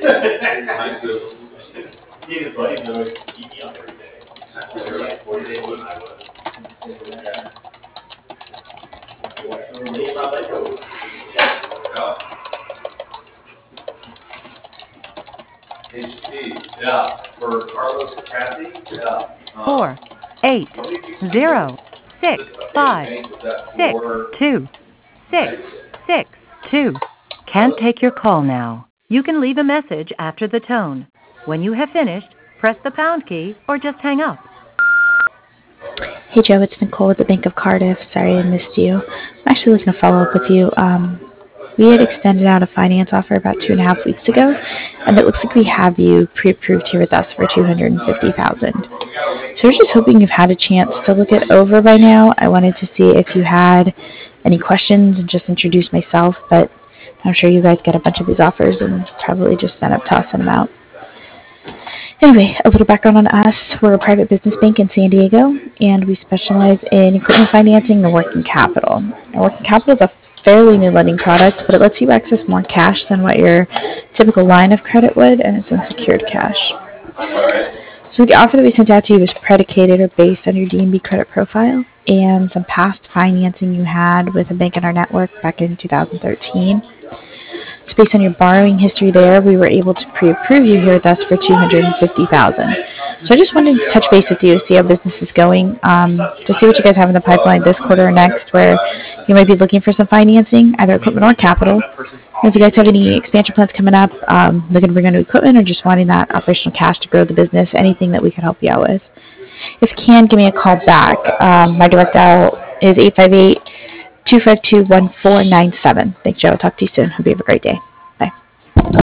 His buddies always keep me up every day. They're like 40 days when I was. HP. Yeah, for Carlos Cassie. Yeah. 4 8 0 6 5 6 2 6 6 2. Can't take your call now. You can leave a message after the tone. When you have finished, press the pound key or just hang up. Hey Joe, it's Nicole with the Bank of Cardiff. Sorry I missed you. I'm actually looking to follow up with you. We had extended out a finance offer about 2.5 weeks ago, and it looks like we have you pre-approved here with us for $250,000. So we're just hoping you've had a chance to look it over by now. I wanted to see if you had any questions and just introduce myself, but I'm sure you guys get a bunch of these offers and probably just send up tossing them out. Anyway, a little background on us. We're a private business bank in San Diego, and we specialize in equipment financing and working capital. And working capital is a fairly new lending product, but it lets you access more cash than what your typical line of credit would, and it's unsecured cash. So the offer that we sent out to you was predicated or based on your D&B credit profile and some past financing you had with a bank in our network back in 2013. So based on your borrowing history there, we were able to pre-approve you here with us for $250,000. So I just wanted to touch base with you to see how business is going, to see what you guys have in the pipeline this quarter or next, where you might be looking for some financing, either equipment or capital. And if you guys have any expansion plans coming up, looking to bring on new equipment or just wanting that operational cash to grow the business, anything that we could help you out with. If you can, give me a call back. My direct dial is 858-252-1497. Thanks, Joe. Talk to you soon. Hope you have a great day.